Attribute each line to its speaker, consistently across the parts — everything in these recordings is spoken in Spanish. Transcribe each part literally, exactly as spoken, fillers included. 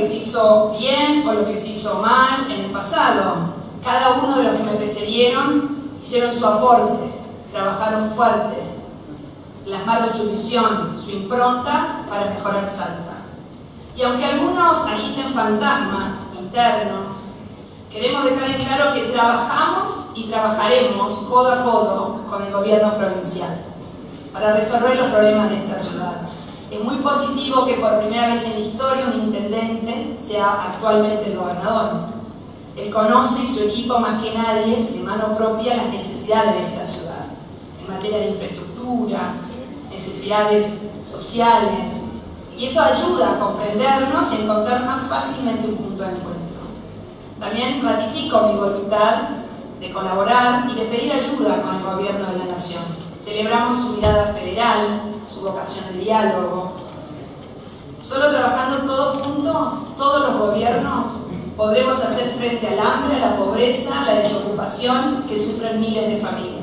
Speaker 1: que se hizo bien o lo que se hizo mal en el pasado. Cada uno de los que me precedieron hicieron su aporte, trabajaron fuerte, plasmaron su visión, su impronta para mejorar Salta. Y aunque algunos agiten fantasmas internos, queremos dejar en claro que trabajamos y trabajaremos codo a codo con el gobierno provincial para resolver los problemas de esta ciudad. Es muy positivo que por primera vez en la historia un intendente sea actualmente el gobernador. Él conoce y su equipo más que nadie, de mano propia, las necesidades de esta ciudad, en materia de infraestructura, necesidades sociales, y eso ayuda a comprendernos y encontrar más fácilmente un punto de encuentro. También ratifico mi voluntad de colaborar y de pedir ayuda con el gobierno de la Nación. Celebramos su mirada federal, su vocación de diálogo. Solo trabajando todos juntos, todos los gobiernos, podremos hacer frente al hambre, a la pobreza, a la desocupación que sufren miles de familias.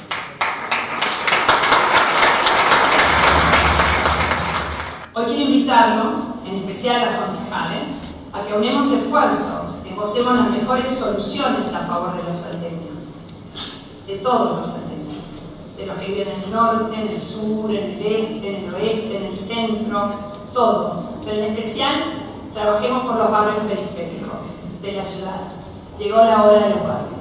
Speaker 1: Hoy quiero invitarlos, en especial a los concejales, a que unamos esfuerzos, esbocemos las mejores soluciones a favor de los salteños, de todos los salteños, de los que viven en el norte, en el sur, en el este, en el oeste, en el centro, todos, pero en especial trabajemos por los barrios periféricos de la ciudad. Llegó la hora de los barrios.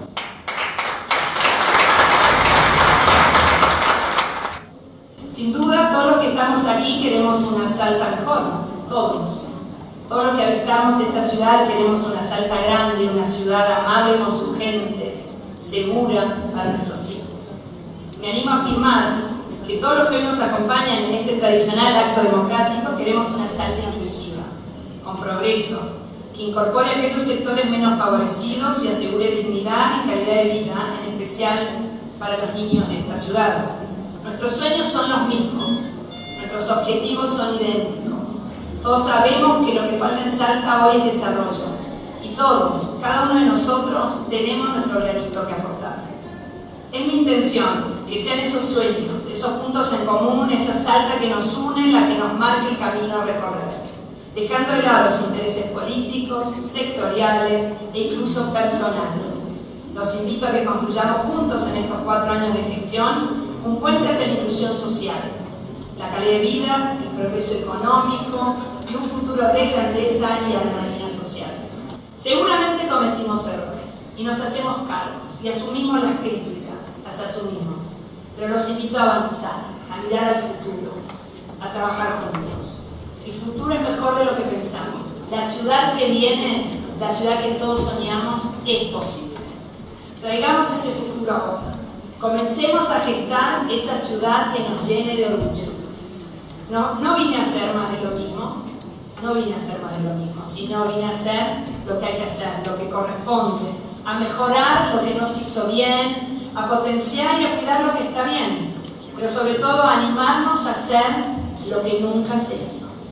Speaker 1: Sin duda, todos los que estamos aquí queremos una Salta mejor, todos. Todos los que habitamos esta ciudad queremos una Salta grande, una ciudad amable con su gente, segura para nuestros hijos. Me animo a afirmar que todos los que hoy nos acompañan en este tradicional acto democrático queremos una Salta inclusiva, con progreso, que incorpore a aquellos sectores menos favorecidos y asegure dignidad y calidad de vida, en especial para los niños de esta ciudad. Nuestros sueños son los mismos, nuestros objetivos son idénticos. Todos sabemos que lo que falta en Salta hoy es desarrollo, y todos, cada uno de nosotros, tenemos nuestro granito que aportar. Es mi intención que sean esos sueños, esos puntos en común, esa Salta que nos une, la que nos marque el camino a recorrer, dejando de lado los intereses políticos, sectoriales e incluso personales. Los invito a que construyamos juntos en estos cuatro años de gestión un puente hacia la inclusión social, la calidad de vida, el progreso económico y un futuro de grandeza y armonía social. Seguramente cometimos errores y nos hacemos cargos y asumimos las críticas, las asumimos, pero los invito a avanzar, a mirar al futuro, a trabajar juntos. El futuro es mejor de lo que pensamos. La ciudad que viene, la ciudad que todos soñamos, es posible. Traigamos ese futuro ahora. Comencemos a gestar esa ciudad que nos llene de orgullo. No, no vine a hacer más de lo mismo, no vine a hacer más de lo mismo, sino vine a hacer lo que hay que hacer, lo que corresponde, a mejorar lo que no se hizo bien, a potenciar y a cuidar lo que está bien, pero sobre todo a animarnos a hacer lo que nunca se hizo.